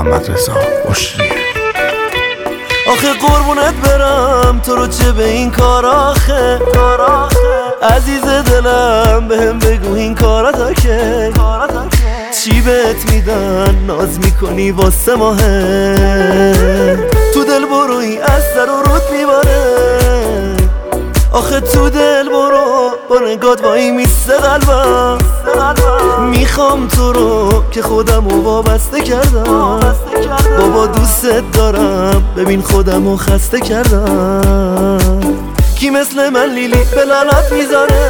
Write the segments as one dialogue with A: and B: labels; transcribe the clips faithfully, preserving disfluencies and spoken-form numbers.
A: محمد رضا بشریه.
B: آخه قربونت برم تو رو چه به این کار آخه عزیز دلم بهم بگو این کارا که چی بهت میدن ناز میکنی واسه ماهه تو دل بروی از سر و رود میباره آخه تو دل برو با نگات وایی میسته قلبم میخوام تو رو که خودمو وابسته کردم بابا دوستت دارم ببین خودمو خسته کردم کی مثل من لیلی به لعنت میذاره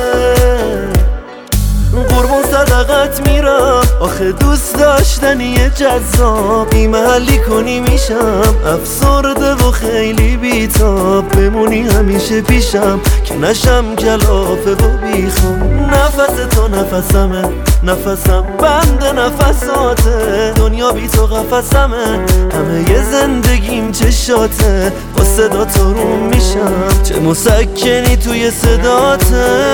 B: قربون صدقت میرم آخه دوست داشتنی جذاب بی محلی کنی میشم افسرده و خیلی بیتاب بمونی همیشه پیشم که نشم کلافه و بیخوام نفس تو نفسمه نفسم بند نفساته دنیا بی تو قفسمه همه ی زندگیم چشاته با صدا تو روم میشم چه مسکنی توی صداته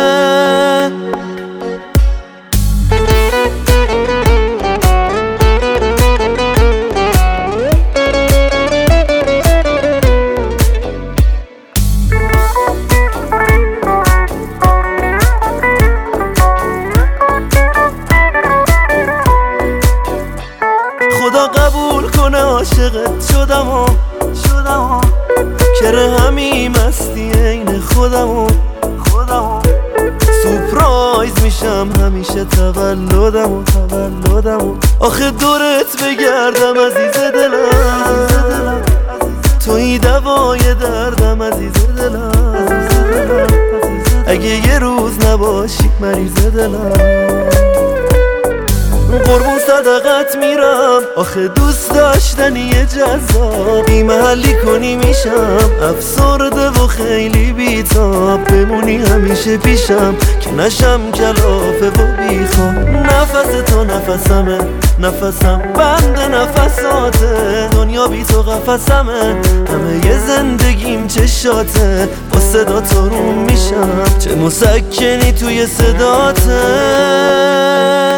B: خدا قبول کنه عاشقت شدم و شدم کره همین مستی عین خودم و خودم سورپرایز میشم همیشه تولدم و تولدم و آخه دورت بگردم عزیز دلم توی دوای دردم عزیز دلم اگه یه روز نباشی مریض دلم قربون صدقت میرم آخه دوست داشتنی جذاب بی محلی کنی میشم افسرده و خیلی بیتاب بمونی همیشه پیشم که نشم کلافه و بیخوام نفس تو نفسمه نفسم بند نفساته دنیا بی تو قفسمه همه ی زندگیم چشاته با صدا تو روم میشم چه مسکنی توی صداته